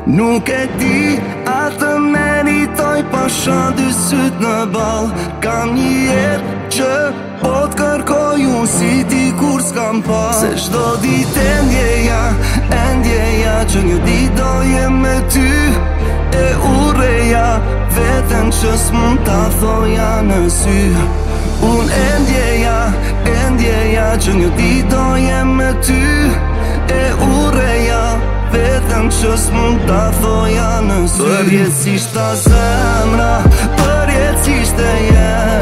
Nuk e di, atë meritoj pa shan dy syt në bal. Kam një jetë që po t'kërkoj unë si ti kur s'kam pa. Se shdo dit e ndjeja që një dit do jem me ty. E urreja veten që s'mund t'a thoja në sy. Unë e ndjeja që një dit do jem me ty. E urreja veten që s'mund t'a thoja në sy. Përjetësisht ta zemra, përjetësisht e jem.